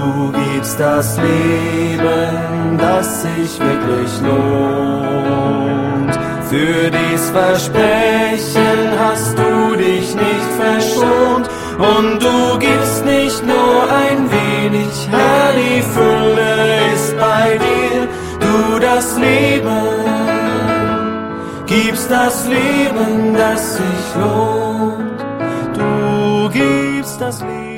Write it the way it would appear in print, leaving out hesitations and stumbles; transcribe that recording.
Du gibst das Leben, das sich wirklich lohnt. Für dies Versprechen hast du dich nicht verschont. Und du gibst nicht nur ein wenig, Herr, die Fülle ist bei dir. Du das Leben, gibst das Leben, das sich lohnt. Du gibst das Leben.